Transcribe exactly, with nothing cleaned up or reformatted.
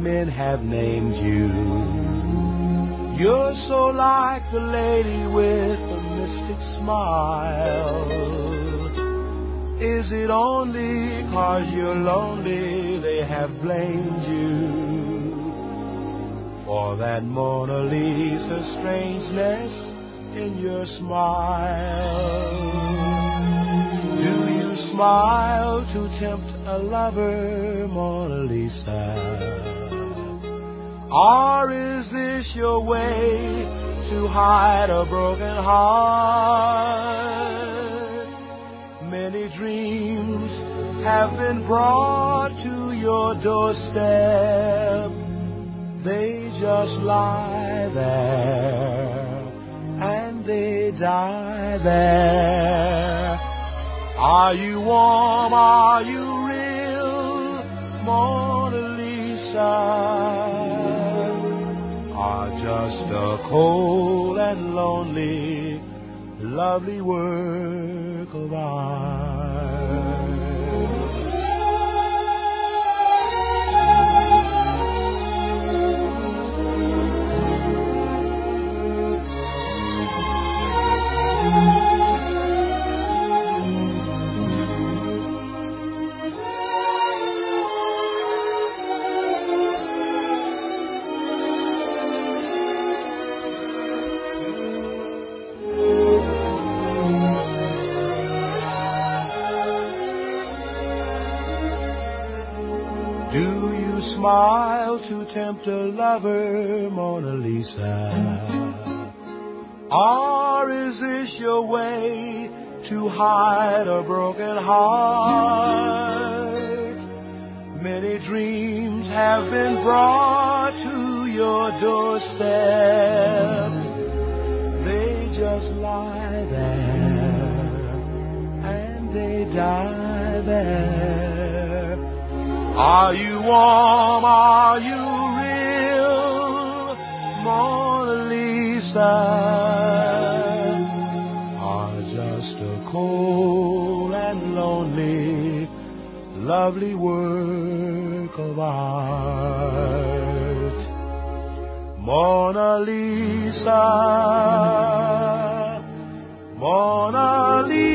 men have named you. You're so like the lady with a mystic smile. Is it only 'cause you're lonely they have blamed you for that Mona Lisa strangeness in your smile? Do you smile to tempt a lover, Mona Lisa? Or is this your way to hide a broken heart? Many dreams have been brought to your doorstep. They just lie there and they die there. Are you warm? Are you real, Mona Lisa? Or just a cold and lonely, lovely work of art? Do you smile to tempt a lover, Mona Lisa? Or is this your way to hide a broken heart? Many dreams have been brought to your doorstep. They just lie there and they die there. Are you warm? Are you real, Mona Lisa? Or just a cold and lonely, lovely work of art? Mona Lisa, Mona Lisa.